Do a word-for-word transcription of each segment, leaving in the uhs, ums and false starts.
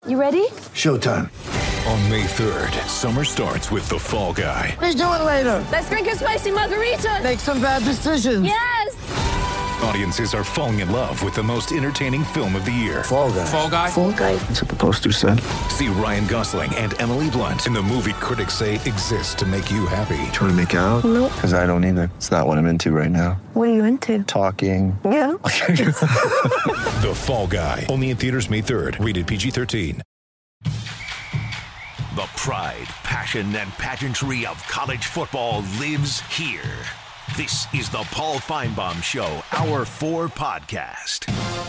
You ready? Showtime. On May third, summer starts with The Fall Guy. Let's do it later. Let's drink a spicy margarita. Make some bad decisions. Yes! Audiences are falling in love with the most entertaining film of the year. Fall Guy. Fall Guy? Fall Guy. That's what the poster said. See Ryan Gosling and Emily Blunt in the movie critics say exists to make you happy. Trying to make it out? Nope. Because I don't either. It's not what I'm into right now. What are you into? Talking. Yeah. The Fall Guy. Only in theaters May third. Rated P G thirteen. The pride, passion, and pageantry of college football lives here. This is the Paul Feinbaum Show, Hour four podcast.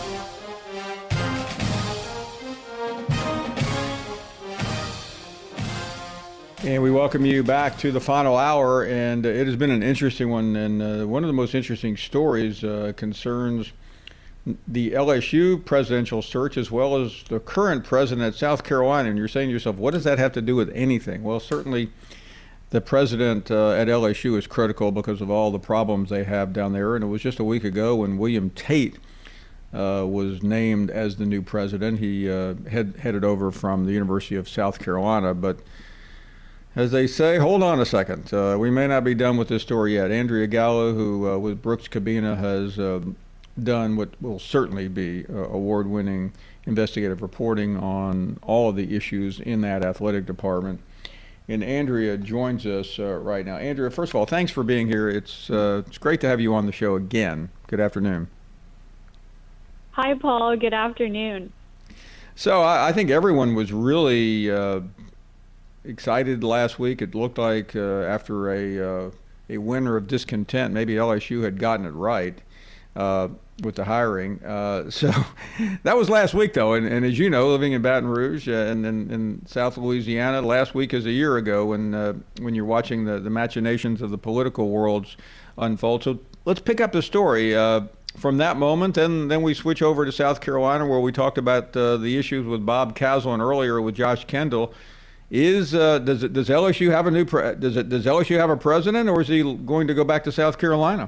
And we welcome you back to the final hour, and it has been an interesting one. And uh, one of the most interesting stories uh, concerns the L S U presidential search, as well as the current president at South Carolina. And you're saying to yourself, what does that have to do with anything? Well, certainly the president uh, at L S U is critical because of all the problems they have down there. And it was just a week ago when William Tate uh, was named as the new president. He uh, head, headed over from the University of South Carolina. But as they say, hold on a second. Uh, we may not be done with this story yet. Andrea Gallo, who uh, with Brooks Cabina has uh, done what will certainly be uh, award-winning investigative reporting on all of the issues in that athletic department. And Andrea joins us uh, right now. Andrea, first of all, thanks for being here. It's uh, it's great to have you on the show again. Good afternoon. Hi, Paul. Good afternoon. So I, I think everyone was really uh, excited last week. It looked like uh, after a uh, a winter of discontent, maybe L S U had gotten it right uh, with the hiring. Uh, so that was last week, though. And, and as you know, living in Baton Rouge uh, and in, in South Louisiana, last week is a year ago when uh, when you're watching the, the machinations of the political worlds unfold. So let's pick up the story uh, from that moment, and then we switch over to South Carolina, where we talked about uh, the issues with Bob Caslen earlier with Josh Kendall. Is uh, does it, does L S U have a new pre- does it does L S U have a president, or is he going to go back to South Carolina?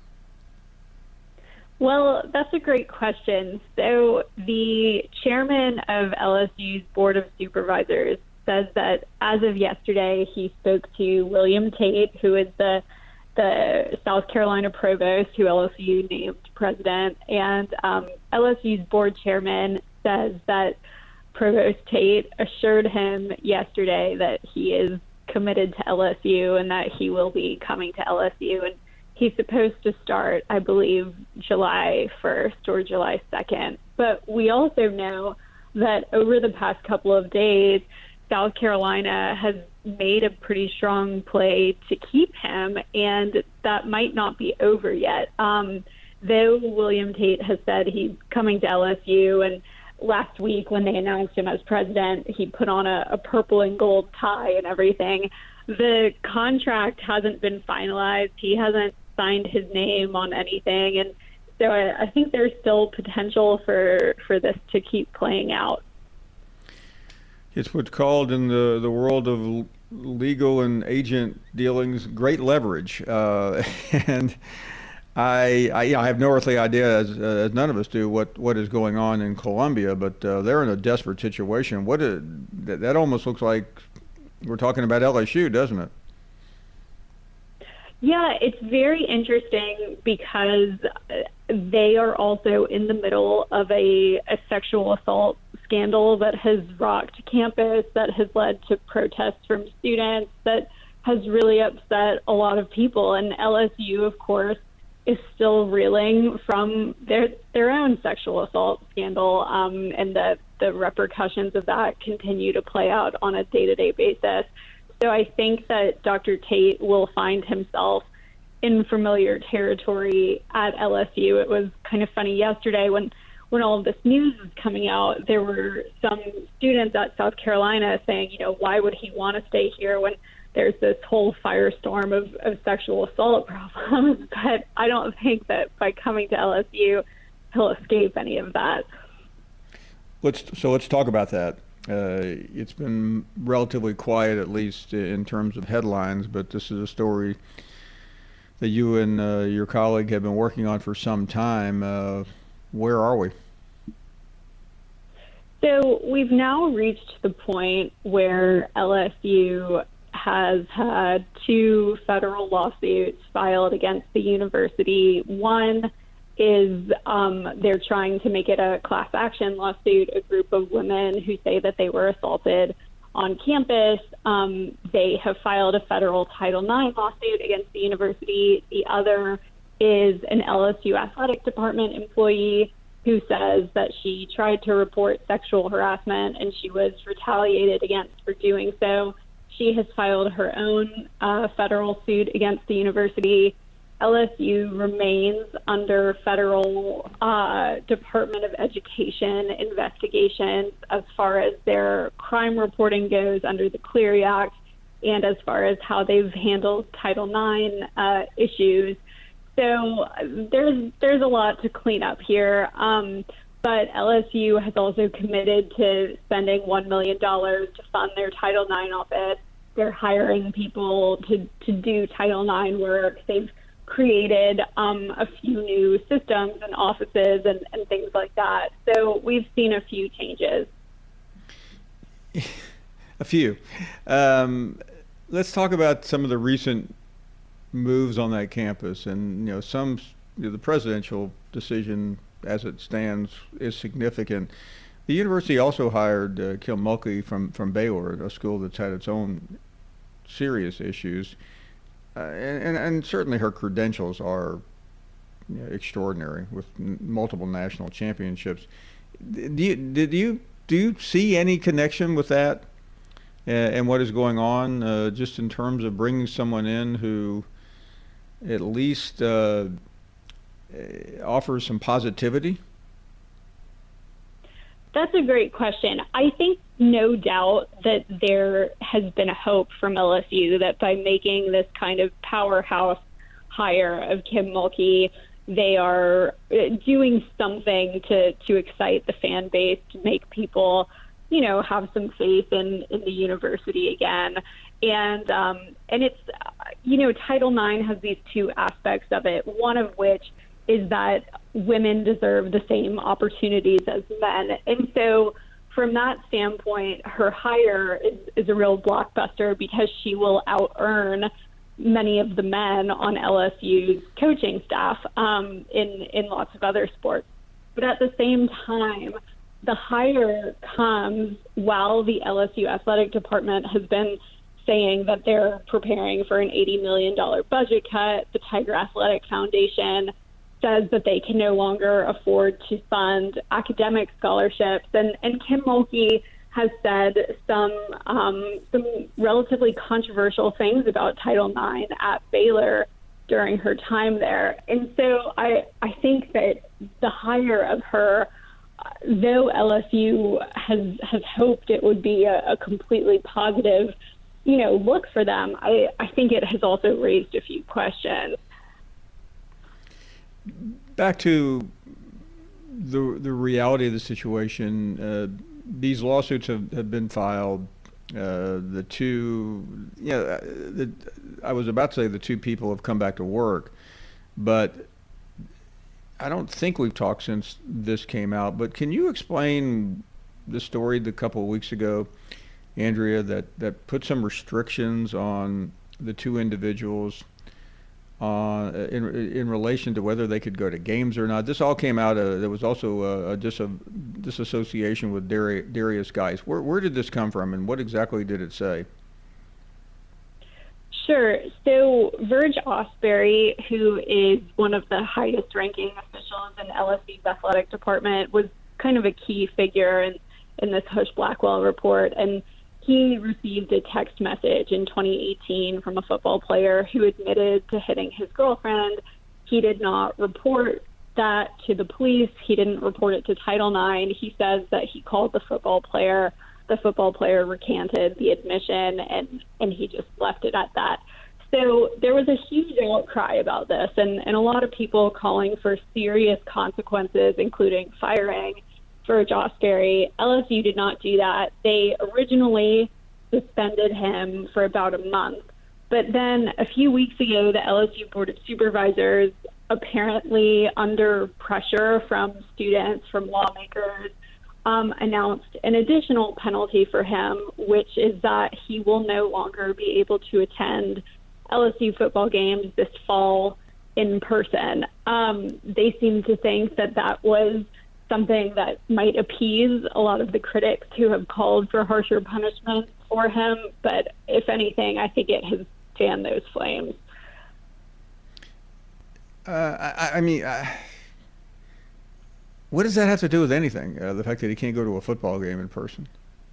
Well, that's a great question. So the chairman of L S U's Board of Supervisors says that as of yesterday, he spoke to William Tate, who is the the South Carolina provost who L S U named president, and um, L S U's board chairman says that Provost Tate assured him yesterday that he is committed to L S U and that he will be coming to L S U. And he's supposed to start, I believe, July first or July second. But we also know that over the past couple of days, South Carolina has made a pretty strong play to keep him, and that might not be over yet. Um, though William Tate has said he's coming to L S U, and last week when they announced him as president, he put on a, a purple and gold tie and everything. The contract hasn't been finalized. He hasn't signed his name on anything. And so I, I think there's still potential for, for this to keep playing out. It's what's called in the, the world of legal and agent dealings great leverage. Uh, and I, I, you know, I have no earthly idea, as, uh, as none of us do, what, what is going on in Columbia, but uh, they're in a desperate situation. What is, that, that almost looks like we're talking about L S U, doesn't it? Yeah, it's very interesting because they are also in the middle of a, a sexual assault scandal that has rocked campus, that has led to protests from students, that has really upset a lot of people. And L S U, of course, is still reeling from their their own sexual assault scandal, um, and the, the repercussions of that continue to play out on a day-to-day basis. So I think that Doctor Tate will find himself in familiar territory at L S U. It was kind of funny yesterday when, when all of this news was coming out, there were some students at South Carolina saying, you know, why would he want to stay here when there's this whole firestorm of, of sexual assault problems? But I don't think that by coming to L S U, he'll escape any of that. Let's so let's talk about that. Uh, it's been relatively quiet, at least in terms of headlines, but this is a story that you and uh, your colleague have been working on for some time. Uh, where are we? So we've now reached the point where L S U has had two federal lawsuits filed against the university. One is um, they're trying to make it a class action lawsuit, a group of women who say that they were assaulted on campus. Um, they have filed a federal Title nine lawsuit against the university. The other is an L S U athletic department employee who says that she tried to report sexual harassment and she was retaliated against for doing so. She has filed her own uh, federal suit against the university. L S U remains under federal uh, Department of Education investigations as far as their crime reporting goes under the Clery Act and as far as how they've handled Title nine uh, issues. So there's there's a lot to clean up here, um, but L S U has also committed to spending one million dollars to fund their Title nine office. They're hiring people to, to do Title nine work. They've created um, a few new systems and offices and, and things like that. So we've seen a few changes. A few. Um, let's talk about some of the recent moves on that campus, and you know some you know, the presidential decision as it stands is significant. The university also hired uh, Kim Mulkey from from Baylor, a school that's had its own serious issues, uh, and, and and certainly her credentials are you know, extraordinary with n- multiple national championships. Do you did you do you see any connection with that uh, and what is going on, uh, just in terms of bringing someone in who at least uh, offers some positivity? That's a great question. I think no doubt that there has been a hope from L S U that by making this kind of powerhouse hire of Kim Mulkey, they are doing something to, to excite the fan base, to make people, you know, have some faith in, in the university again. And um, and it's, you know, Title nine has these two aspects of it, one of which is that women deserve the same opportunities as men. And so from that standpoint, her hire is, is a real blockbuster because she will out-earn many of the men on L S U's coaching staff um, in, in lots of other sports. But at the same time, the hire comes while the L S U athletic department has been saying that they're preparing for an eighty million dollars budget cut. The Tiger Athletic Foundation says that they can no longer afford to fund academic scholarships. And, and Kim Mulkey has said some um, some relatively controversial things about Title nine at Baylor during her time there. And so I, I think that the hire of her, though L S U has, has hoped it would be a, a completely positive you know, look for them, I, I think it has also raised a few questions. Back to the the reality of the situation, uh, these lawsuits have, have been filed. Uh, the two, you know, the, I was about to say the two people have come back to work, but I don't think we've talked since this came out. But can you explain the story a couple of weeks ago, Andrea, that, that put some restrictions on the two individuals uh, in in relation to whether they could go to games or not? This all came out. Uh, there was also a, a, dis- a disassociation with Dari- Darius Geis. Where where did this come from, and what exactly did it say? Sure. So Verge Osbury, who is one of the highest-ranking officials in L S U's athletic department, was kind of a key figure in, in this Husch-Blackwell report, and he received a text message in twenty eighteen from a football player who admitted to hitting his girlfriend. He did not report that to the police. He didn't report it to Title nine. He says that he called the football player. The football player recanted the admission, and, and he just left it at that. So there was a huge outcry about this, and, and a lot of people calling for serious consequences, including firing for Osbury. L S U did not do that. They originally suspended him for about a month. But then a few weeks ago, the L S U Board of Supervisors, apparently under pressure from students, from lawmakers, um, announced an additional penalty for him, which is that he will no longer be able to attend L S U football games this fall in person. Um, they seem to think that that was something that might appease a lot of the critics who have called for harsher punishment for him. But if anything, I think it has fanned those flames. Uh, I, I mean, uh, what does that have to do with anything? Uh, the fact that he can't go to a football game in person?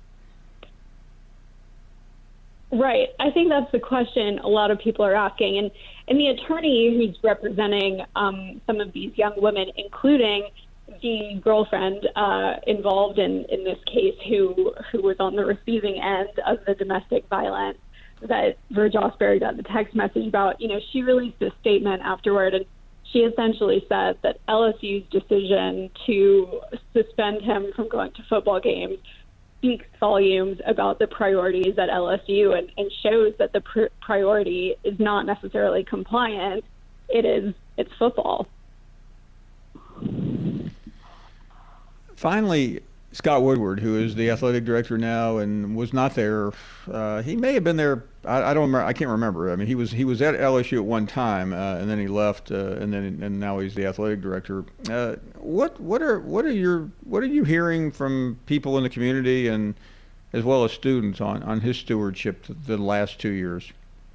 Right. I think that's the question a lot of people are asking. And, and the attorney who's representing um, some of these young women, including the girlfriend uh, involved in, in this case who who was on the receiving end of the domestic violence that Verge Osberg got the text message about, you know, she released a statement afterward, and she essentially said that L S U's decision to suspend him from going to football games speaks volumes about the priorities at L S U and, and shows that the pr- priority is not necessarily compliance. It is, it's football. Finally, Scott Woodward, who is the athletic director now and was not there, uh, he may have been there. I, I don't remember. I can't remember. I mean, he was he was at L S U at one time, uh, and then he left, uh, and then and now he's the athletic director. Uh, what what are what are your what are you hearing from people in the community and as well as students on, on his stewardship the last two years?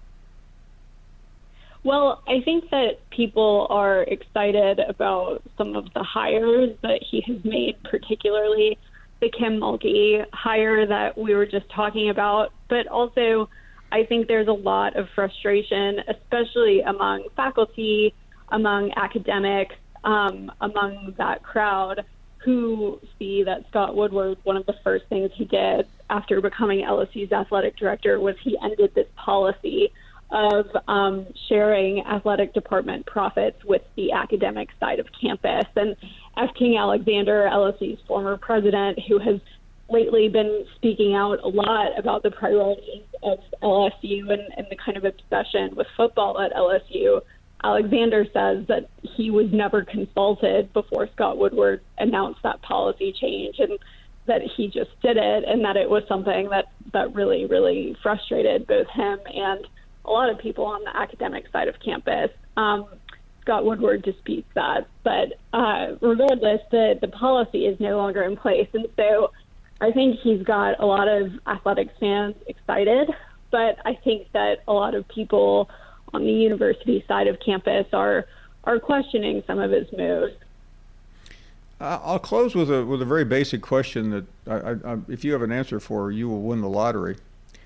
Well, I think that people are excited about some of the hires that he has made, particularly the Kim Mulkey hire that we were just talking about. But also, I think there's a lot of frustration, especially among faculty, among academics, um, among that crowd who see that Scott Woodward, one of the first things he did after becoming L S U's athletic director was he ended this policy of um, sharing athletic department profits with the academic side of campus. And F. King Alexander, L S U's former president, who has lately been speaking out a lot about the priorities of L S U and, and the kind of obsession with football at L S U, Alexander says that he was never consulted before Scott Woodward announced that policy change, and that he just did it, and that it was something that, that really, really frustrated both him and a lot of people on the academic side of campus. Um, Scott Woodward disputes that. But uh, regardless, the, the policy is no longer in place. And so I think he's got a lot of athletics fans excited, but I think that a lot of people on the university side of campus are are questioning some of his moves. I'll close with a with a very basic question that I, I, if you have an answer for, you will win the lottery.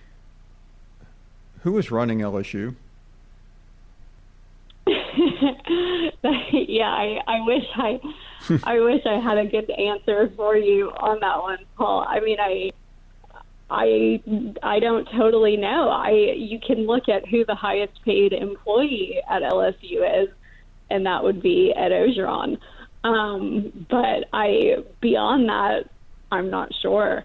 Who is running L S U? Yeah, I, I wish I, I wish I had a good answer for you on that one, Paul. I mean, I, I, I don't totally know. I you can look at who the highest paid employee at L S U is, and that would be Ed Ogeron. Um, but I beyond that, I'm not sure.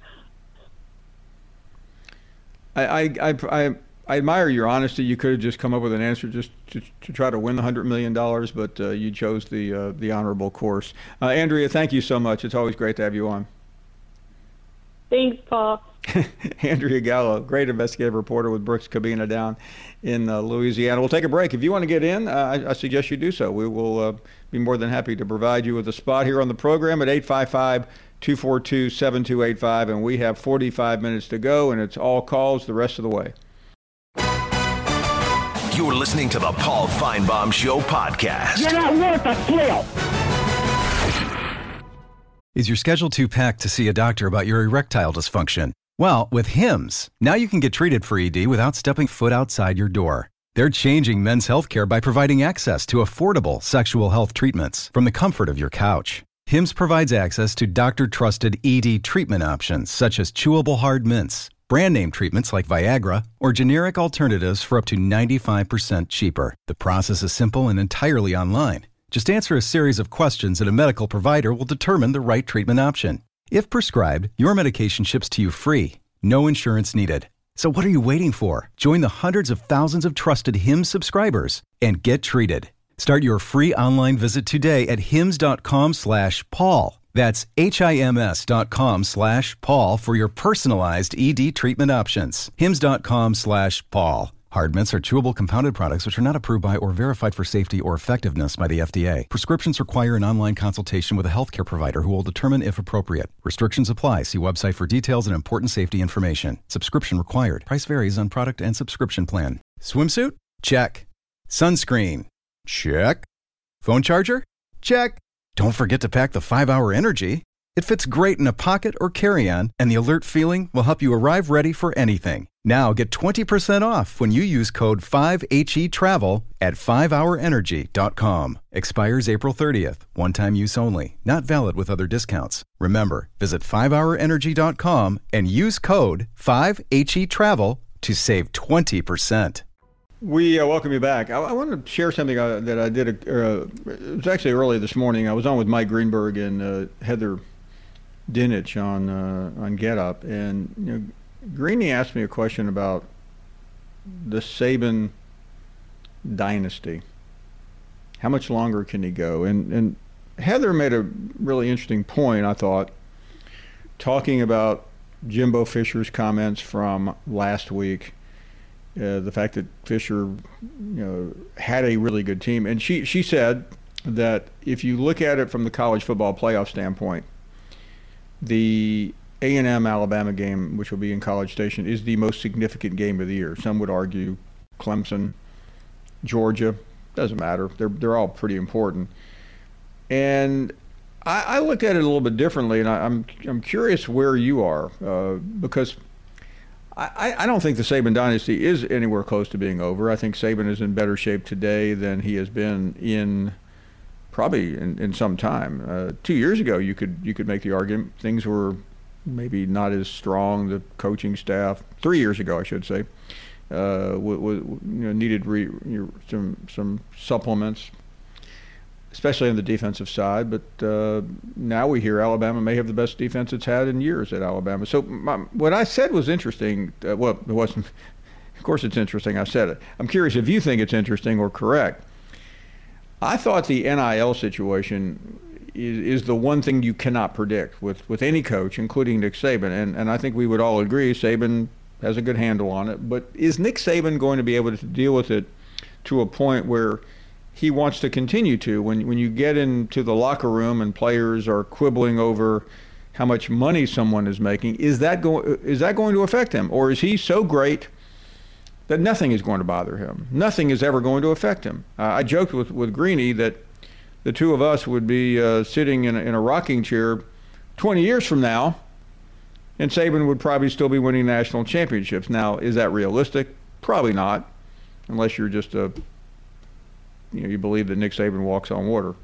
I I I. I I admire your honesty. You could have just come up with an answer just to, to try to win the one hundred million dollars, but uh, you chose the uh, the honorable course. Uh, Andrea, thank you so much. It's always great to have you on. Thanks, Paul. Andrea Gallo, great investigative reporter with Brooks Cabina down in uh, Louisiana. We'll take a break. If you want to get in, uh, I, I suggest you do so. We will uh, be more than happy to provide you with a spot here on the program at eight five five, two four two, seven two eight five, and we have forty-five minutes to go, and it's all calls the rest of the way. You're listening to the Paul Finebaum Show podcast. You're not worth a flail. Is your schedule too packed to see a doctor about your erectile dysfunction? Well, with Hims, now you can get treated for E D without stepping foot outside your door. They're changing men's healthcare by providing access to affordable sexual health treatments from the comfort of your couch. Hims provides access to doctor-trusted E D treatment options such as chewable hard mints, brand name treatments like Viagra, or generic alternatives for up to ninety-five percent cheaper. The process is simple and entirely online. Just answer a series of questions and a medical provider will determine the right treatment option. If prescribed, your medication ships to you free. No insurance needed. So what are you waiting for? Join the hundreds of thousands of trusted Hims subscribers and get treated. Start your free online visit today at hims.com slash Paul. That's H-I-M-S dot com slash Paul for your personalized E D treatment options. Hims dot com slash Paul. Hard mints are chewable compounded products which are not approved by or verified for safety or effectiveness by the F D A. Prescriptions require an online consultation with a healthcare provider who will determine if appropriate. Restrictions apply. See website for details and important safety information. Subscription required. Price varies on product and subscription plan. Swimsuit? Check. Sunscreen? Check. Phone charger? Check. Don't forget to pack the five hour Energy. It fits great in a pocket or carry-on, and the alert feeling will help you arrive ready for anything. Now get twenty percent off when you use code five H E travel at five hour energy dot com. Expires April thirtieth. One-time use only. Not valid with other discounts. Remember, visit five hour energy dot com and use code five H E travel to save twenty percent. We uh, welcome you back. I, I want to share something uh, that I did. Uh, it was actually early this morning. I was on with Mike Greenberg and uh, Heather Dinich on uh, on Get Up, and you know, Greeny asked me a question about the Saban dynasty. How much longer can he go? And and Heather made a really interesting point, I thought, talking about Jimbo Fisher's comments from last week. Uh, the fact that Fisher, you know, had a really good team, and she she said that if you look at it from the college football playoff standpoint, the A and M Alabama game, which will be in College Station, is the most significant game of the year. Some would argue Clemson, Georgia, doesn't matter. They're they're all pretty important. And I, I look at it a little bit differently, and I, I'm I'm curious where you are uh, because. I, I don't think the Saban dynasty is anywhere close to being over. I think Saban is in better shape today than he has been in probably in, in some time. Uh, two years ago, you could you could make the argument things were maybe not as strong. The coaching staff, three years ago, I should say, uh, w- w- you know, needed re, you know, some some supplements, especially on the defensive side. But uh, now we hear Alabama may have the best defense it's had in years at Alabama. So my, what I said was interesting. Uh, well, it wasn't. Of course it's interesting. I said it. I'm curious if you think it's interesting or correct. I thought the N I L situation is, is the one thing you cannot predict with, with any coach, including Nick Saban. And, and I think we would all agree Saban has a good handle on it. But is Nick Saban going to be able to deal with it to a point where he wants to continue to? When when you get into the locker room and players are quibbling over how much money someone is making, is that going is that going to affect him, or is he so great that nothing is going to bother him? Nothing is ever going to affect him. Uh, I joked with with Greeny that the two of us would be uh, sitting in a, in a rocking chair twenty years from now, and Saban would probably still be winning national championships. Now, is that realistic? Probably not, unless you're just a You know, you believe that Nick Saban walks on water.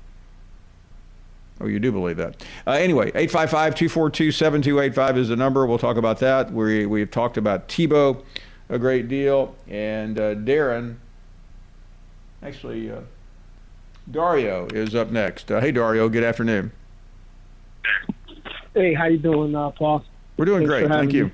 Oh, you do believe that. Uh, anyway, eight five five, two four two, seven two eight five is the number. We'll talk about that. We, we've talked about Tebow a great deal. And uh, Darren, actually, uh, Dario is up next. Uh, hey, Dario, good afternoon. Hey, how you doing, uh, Paul? We're doing Thanks great. Thank you. Me.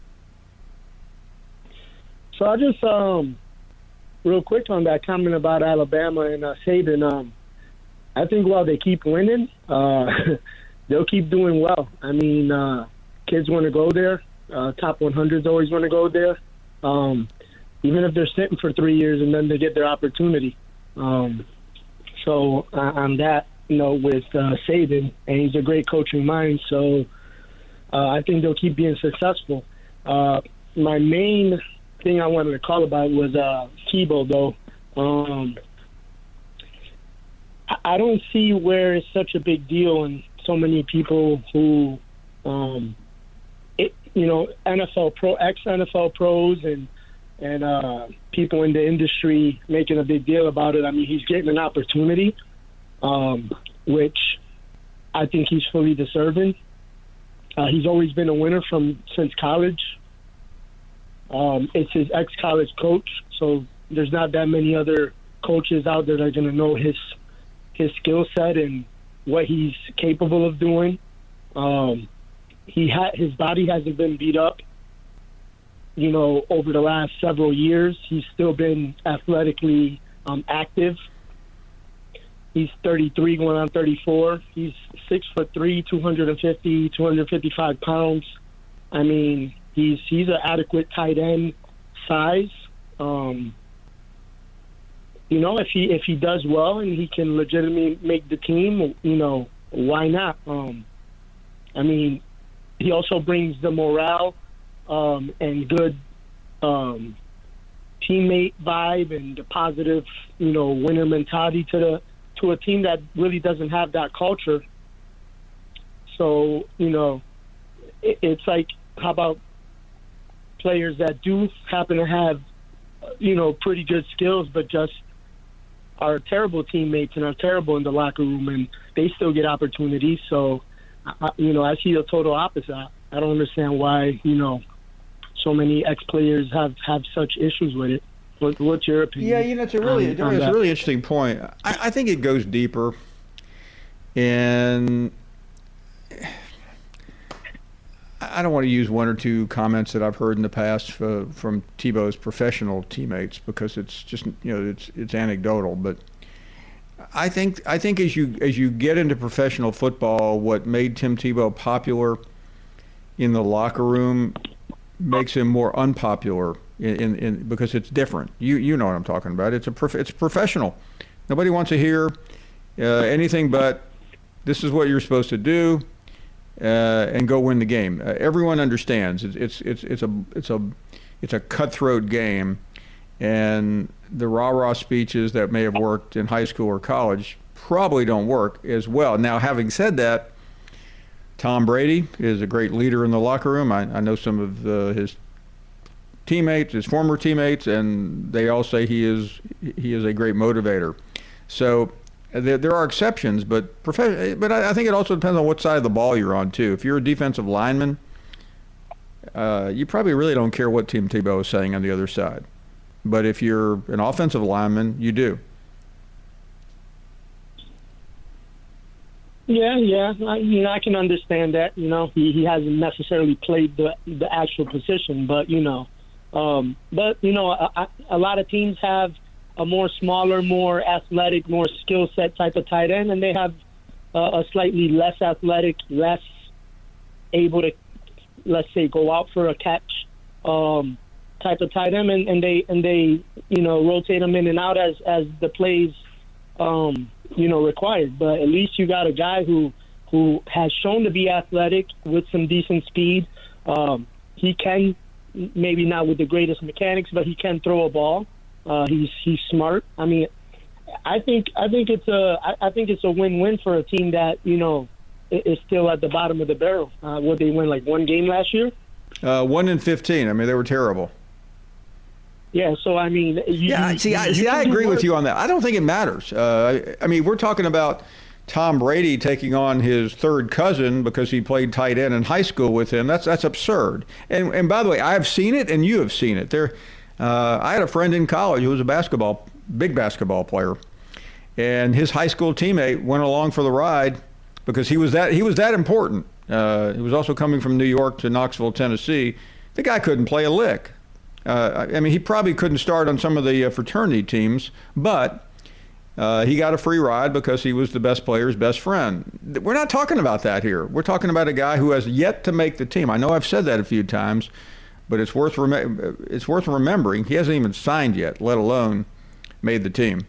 So I just... um. Real quick on that comment about Alabama and uh, Saban, um, I think while they keep winning, uh, they'll keep doing well. I mean, uh, kids want to go there. Uh, top one hundreds always want to go there, um, even if they're sitting for three years and then they get their opportunity. Um, so uh, on that note with uh, Saban, and he's a great coaching mind, so uh, I think they'll keep being successful. Uh, my main thing I wanted to call about was uh, Tebow, though. Um, I don't see where it's such a big deal, and so many people who, um, it, you know, N F L pro, ex-N F L pros, and and uh, people in the industry making a big deal about it. I mean, he's getting an opportunity, um, which I think he's fully deserving. Uh, he's always been a winner from since college. Um, it's his ex-college coach, so there's not that many other coaches out there that are going to know his his skill set and what he's capable of doing. Um, he ha- his body hasn't been beat up, you know, over the last several years. He's still been athletically um, active. he's thirty-three, going on thirty-four. He's six foot three, two hundred fifty, two hundred fifty-five pounds. I mean, he's he's an adequate tight end size. Um, you know, if he if he does well and he can legitimately make the team, you know, why not? Um, I mean, he also brings the morale um, and good um, teammate vibe and the positive, you know, winner mentality to the to a team that really doesn't have that culture. So, you know, it, it's like, how about players that do happen to have, you know, pretty good skills, but just are terrible teammates and are terrible in the locker room, and they still get opportunities. So, I, you know, I see the total opposite. I, I don't understand why, you know, so many ex-players have, have such issues with it. What, what's your opinion? Yeah, you know, it's a really, on, on it's that? a really interesting point. I, I think it goes deeper, and I don't want to use one or two comments that I've heard in the past for, from Tebow's professional teammates, because it's just, you know, it's it's anecdotal. But I think I think as you as you get into professional football, what made Tim Tebow popular in the locker room makes him more unpopular in, in, in because it's different. You you know what I'm talking about. It's a prof, it's professional. Nobody wants to hear uh, anything but this is what you're supposed to do. Uh, and go win the game. Uh, everyone understands it's, it's it's it's a it's a it's a cutthroat game, and the rah-rah speeches that may have worked in high school or college probably don't work as well. Now, having said that, Tom Brady is a great leader in the locker room. I, I know some of uh, his teammates, his former teammates, and they all say he is he is a great motivator. So. There, there are exceptions, but prof- but I, I think it also depends on what side of the ball you're on, too. If you're a defensive lineman, uh, you probably really don't care what Tim Tebow is saying on the other side. But if you're an offensive lineman, you do. Yeah, yeah. I, you know, I can understand that. You know, he, he hasn't necessarily played the the actual position, but, you know. Um, but, you know, a, a lot of teams have a more smaller, more athletic, more skill set type of tight end, and they have uh, a slightly less athletic, less able to, let's say, go out for a catch um, type of tight end, and, and they and they you know rotate them in and out as as the plays um, you know required. But at least you got a guy who who has shown to be athletic with some decent speed. Um, he can, maybe not with the greatest mechanics, but he can throw a ball. Uh, he's he's smart. I mean, I think I think it's a I, I think it's a win-win for a team that you know is still at the bottom of the barrel. Uh, what they win like one game last year? Uh, one in fifteen. I mean, they were terrible. Yeah. So I mean, you, yeah. you, See, I, you see, I agree work. with you on that. I don't think it matters. Uh, I, I mean, we're talking about Tom Brady taking on his third cousin because he played tight end in high school with him. That's that's absurd. And and by the way, I've seen it, and you have seen it. There. Uh, I had a friend in college who was a basketball, big basketball player, and his high school teammate went along for the ride because he was that he was that important. Uh, he was also coming from New York to Knoxville, Tennessee. The guy couldn't play a lick. Uh, I mean, he probably couldn't start on some of the uh, fraternity teams, but uh, he got a free ride because he was the best player's best friend. We're not talking about that here. We're talking about a guy who has yet to make the team. I know I've said that a few times. But it's worth rem- it's worth remembering he hasn't even signed yet, let alone made the team.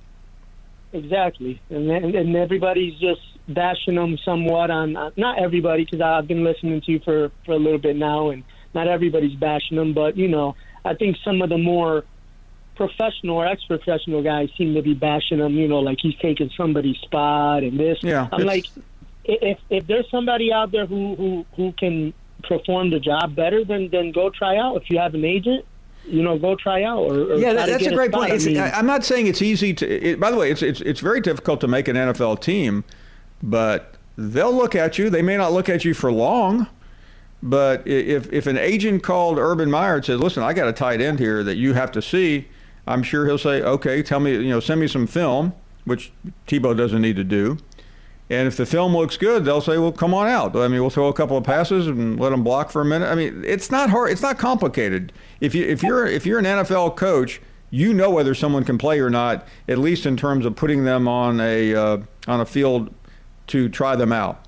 Exactly, and and everybody's just bashing him somewhat on uh, not everybody, because I've been listening to you for, for a little bit now, and not everybody's bashing him, but you know I think some of the more professional or ex-professional guys seem to be bashing him. You know, like he's taking somebody's spot and this. Yeah, I'm like, if if there's somebody out there who who who can perform the job better, then then go try out. If you have an agent, you know, go try out. Or, or yeah, that, that's a great point. I It's, mean, I'm not saying it's easy to. It, by the way, it's it's it's very difficult to make an N F L team, but they'll look at you. They may not look at you for long, but if if an agent called Urban Meyer and said, "Listen, I got a tight end here that you have to see," I'm sure he'll say, "Okay, tell me, you know, send me some film," which Tebow doesn't need to do. And if the film looks good, they'll say, well, come on out. I mean, we'll throw a couple of passes and let them block for a minute. I mean, it's not hard. It's not complicated. If you if you're if you're an N F L coach, you know whether someone can play or not, at least in terms of putting them on a uh, on a field to try them out.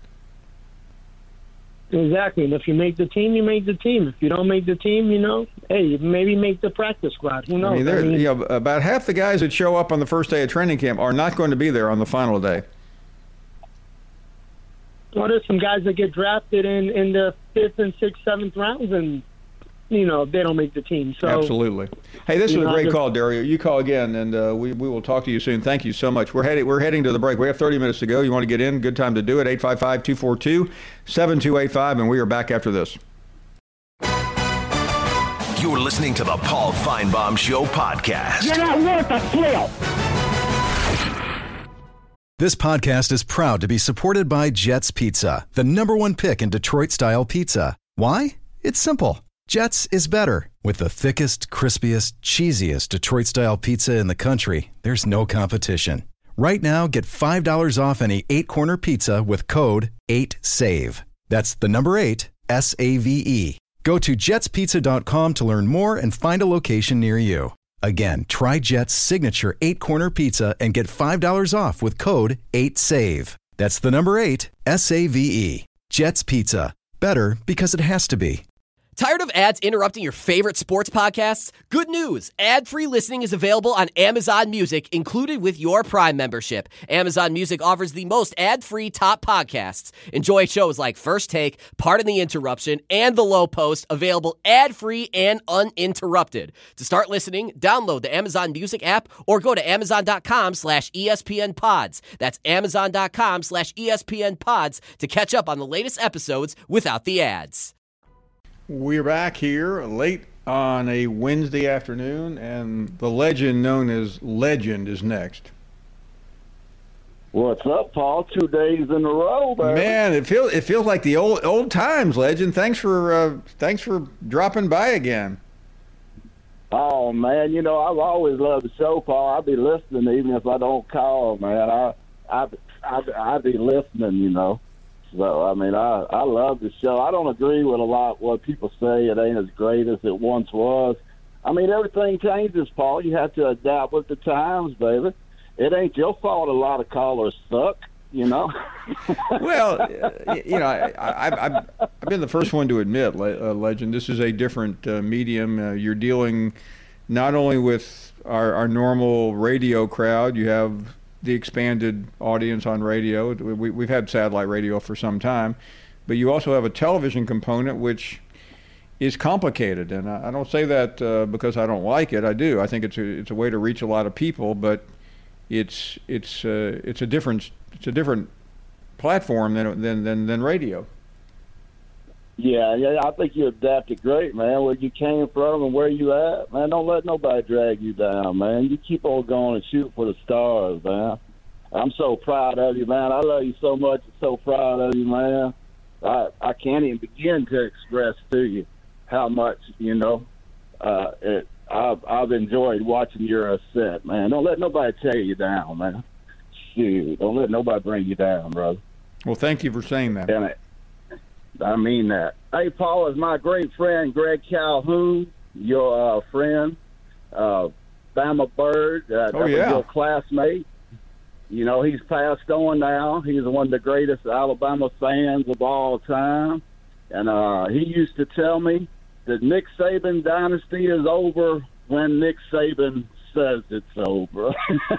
Exactly. And if you make the team, you make the team. If you don't make the team, you know, hey, you maybe make the practice squad. Who knows? I mean, I mean, you know, about half the guys that show up on the first day of training camp are not going to be there on the final day. Well, there's some guys that get drafted in, in the fifth and sixth, seventh rounds, and, you know, they don't make the team. So Absolutely. Hey, this is a know, great just, call, Dario. You call again, and uh, we, we will talk to you soon. Thank you so much. We're heading, we're heading to the break. We have thirty minutes to go. You want to get in? Good time to do it. eight five five, two four two, seven two eight five, and we are back after this. You're listening to the Paul Feinbaum Show podcast. You're not worth a flail. This podcast is proud to be supported by Jets Pizza, the number one pick in Detroit-style pizza. Why? It's simple. Jets is better. With the thickest, crispiest, cheesiest Detroit-style pizza in the country, there's no competition. Right now, get five dollars off any eight-corner pizza with code eight save. That's the number eight, S A V E. Go to jets pizza dot com to learn more and find a location near you. Again, try Jet's signature eight-corner pizza and get five dollars off with code eight save. That's the number eight, S A V E. Jet's Pizza. Better because it has to be. Tired of ads interrupting your favorite sports podcasts? Good news! Ad-free listening is available on Amazon Music, included with your Prime membership. Amazon Music offers the most ad-free top podcasts. Enjoy shows like First Take, Pardon the Interruption, and The Low Post, available ad-free and uninterrupted. To start listening, download the Amazon Music app or go to amazon.com slash ESPN pods. That's amazon.com slash ESPN pods to catch up on the latest episodes without the ads. We're back here late on a Wednesday afternoon, and the legend known as Legend is next. What's up, Paul? Two days in a row, baby. Man, it feels it feels like the old old times, Legend. Thanks for uh, thanks for dropping by again. Oh man, you know I've always loved the show, Paul. I'll be listening even if I don't call, man. I I I I be listening, you know. So, I mean, I, I love the show. I don't agree with a lot what people say. It ain't as great as it once was. I mean, everything changes, Paul. You have to adapt with the times, baby. It ain't your fault a lot of callers suck, you know? Well, you know, I, I, I've, I've been the first one to admit, uh, Legend, this is a different uh, medium. Uh, you're dealing not only with our, our normal radio crowd, you have the expanded audience on radio. We, we've had satellite radio for some time, but you also have a television component, which is complicated. And I, I don't say that uh, because I don't like it. I do. I think it's a, it's a way to reach a lot of people, but it's it's uh, it's a different it's a different platform than than than, than radio. Yeah, yeah, I think you adapted great, man. Where you came from and where you at, man. Don't let nobody drag you down, man. You keep on going and shoot for the stars, man. I'm so proud of you, man. I love you so much. I'm so proud of you, man. I I can't even begin to express to you how much, you know, uh, it, I've I've enjoyed watching your ascent, man. Don't let nobody tear you down, man. Shoot, don't let nobody bring you down, brother. Well, thank you for saying that. And it, I mean that. Hey, Paul, is my great friend Greg Calhoun, your uh, friend, uh, Bama Bird, uh, oh, yeah. your classmate. You know, he's passed on now. He's one of the greatest Alabama fans of all time. And uh, he used to tell me that Nick Saban dynasty is over when Nick Saban says it's over.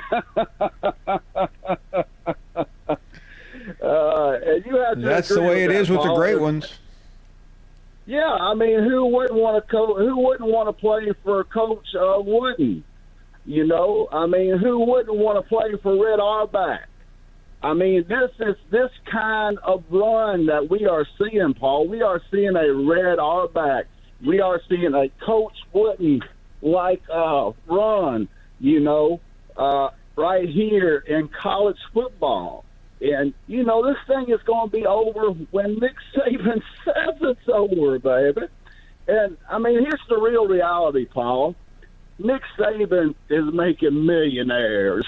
Uh, and you have to That's the way it is with the great ones. Yeah, I mean, who wouldn't want to co- Who wouldn't want to play for Coach uh, Wooden? You know, I mean, who wouldn't want to play for Red Auerbach? I mean, this is this kind of run that we are seeing, Paul. We are seeing a Red Auerbach. We are seeing a Coach Wooden like uh, run. You know, uh, right here in college football. And, you know, this thing is going to be over when Nick Saban says it's over, baby. And, I mean, here's the real reality, Paul. Nick Saban is making millionaires.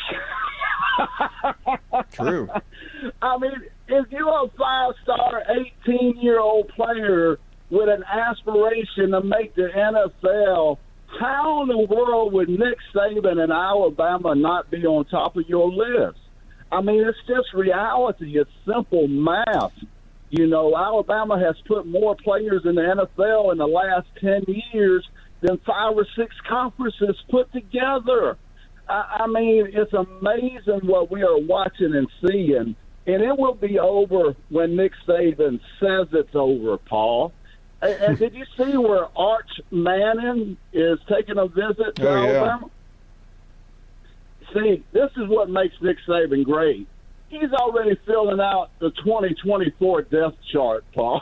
True. I mean, if you're a five-star, eighteen-year-old player with an aspiration to make the N F L How in the world would Nick Saban and Alabama not be on top of your list? I mean, it's just reality. It's simple math. You know, Alabama has put more players in the N F L in the last ten years than five or six conferences put together. I, I mean, it's amazing what we are watching and seeing. And it will be over when Nick Saban says it's over, Paul. And, and did you see where Arch Manning is taking a visit to oh, Alabama? Yeah. See, this is what makes Nick Saban great. He's already filling out the twenty twenty-four depth chart, Paul.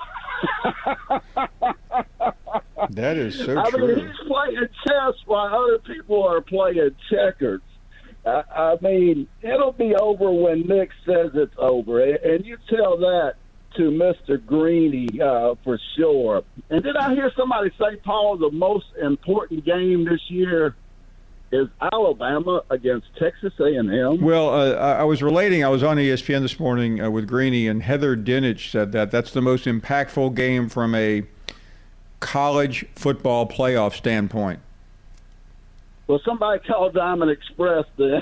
That is so I true. mean, he's playing chess while other people are playing checkers. I, I mean, it'll be over when Nick says it's over. And you tell that to Mister Greeny uh, for sure. And did I hear somebody say, Paul, the most important game this year is Alabama against Texas A and M? Well, uh, I was relating. I was on E S P N this morning uh, with Greeny, and Heather Dinich said that that's the most impactful game from a college football playoff standpoint. Well, somebody called Diamond Express then.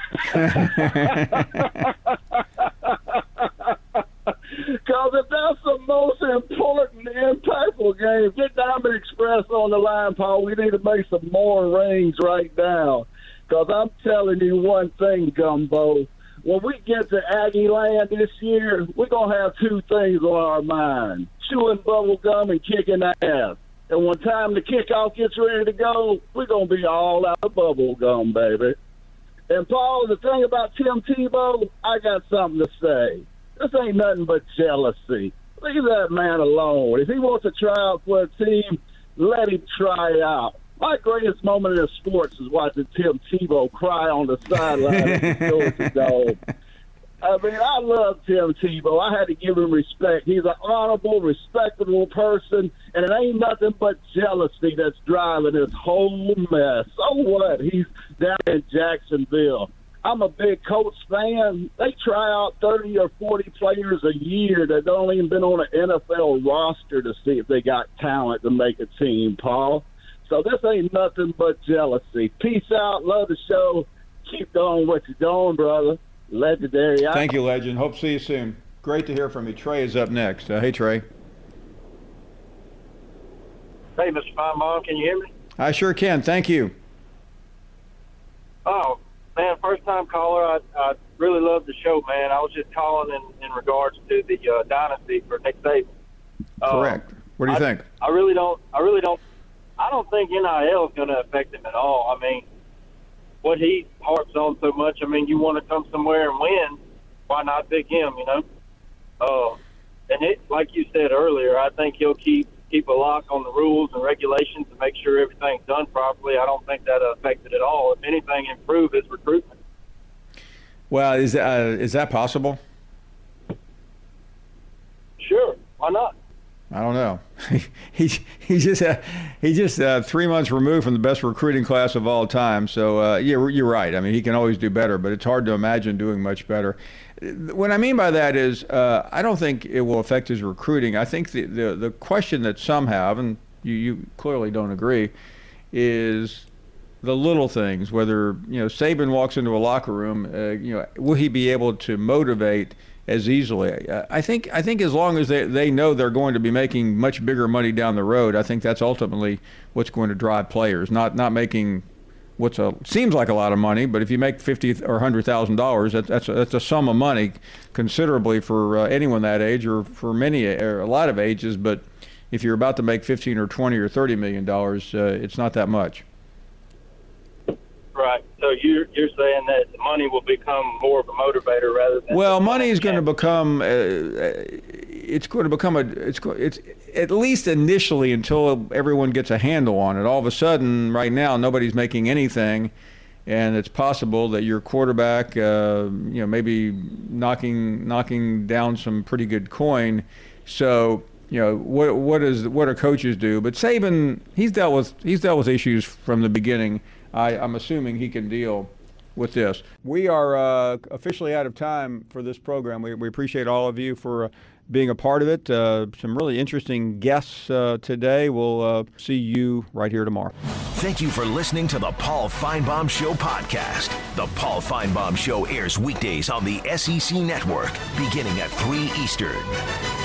Because if that's the most important, impactful game, get Diamond Express on the line, Paul. We need to make some more rings right now. Because I'm telling you one thing, Gumbo. When we get to Aggie Land this year, we're going to have two things on our mind: chewing bubble gum and kicking ass. And when time the kickoff gets ready to go, we're going to be all out of bubble gum, baby. And, Paul, the thing about Tim Tebow, I got something to say. This ain't nothing but jealousy. Leave that man alone. If he wants to try out for a team, let him try out. My greatest moment in sports is watching Tim Tebow cry on the sideline at the Georgia Dome. I mean, I love Tim Tebow. I had to give him respect. He's an honorable, respectable person, and it ain't nothing but jealousy that's driving this whole mess. So what? He's down in Jacksonville. I'm a big Colts fan. They try out thirty or forty players a year that don't even been on an N F L roster to see if they got talent to make a team, Paul. So this ain't nothing but jealousy. Peace out. Love the show. Keep doing what you're doing, brother. Legendary. Thank you, Legend. Hope to see you soon. Great to hear from you. Trey is up next. Uh, hey, Trey. Hey, Mister Feinbaum, can you hear me? I sure can. Thank you. Oh, man, first-time caller. I, I really love the show, man. I was just calling in, in regards to the uh, dynasty for Nick Saban. Correct. Uh, what do you I, think? I really don't. I really don't. I don't think N I L is going to affect him at all. I mean, what he harps on so much. I mean, you want to come somewhere and win, why not pick him? You know. Uh, and it, like you said earlier, I think he'll keep keep a lock on the rules and regulations to make sure everything's done properly. I don't think that'll affect it at all. If anything, improve his recruitment. Well, is uh, is that possible? Sure, why not? I don't know. he's he's just uh, he's just uh, three months removed from the best recruiting class of all time. So uh, yeah, you're right. I mean, he can always do better, but it's hard to imagine doing much better. What I mean by that is, uh, I don't think it will affect his recruiting. I think the the, the question that some have, and you, you clearly don't agree, is the little things. Whether you know Saban walks into a locker room, uh, you know, will he be able to motivate as easily? I think I think as long as they, they know they're going to be making much bigger money down the road, I think that's ultimately what's going to drive players. Not not making what's a seems like a lot of money, but if you make fifty or a hundred thousand dollars, that, that's a, that's a sum of money considerably for uh, anyone that age or for many or a lot of ages. But if you're about to make fifteen or twenty or thirty million dollars, uh, it's not that much. Right. So you're you're saying that money will become more of a motivator rather than. Well, money is going to become. Uh, it's going to become a. It's it's at least initially until everyone gets a handle on it. All of a sudden, right now, nobody's making anything, and it's possible that your quarterback, uh, you know, maybe knocking knocking down some pretty good coin. So. You know what? What is what do coaches do? But Saban, he's dealt with he's dealt with issues from the beginning. I, I'm assuming he can deal with this. We are uh, officially out of time for this program. We, we appreciate all of you for uh, being a part of it. Uh, some really interesting guests uh, today. We'll uh, see you right here tomorrow. Thank you for listening to the Paul Feinbaum Show podcast. The Paul Feinbaum Show airs weekdays on the S E C Network, beginning at three Eastern.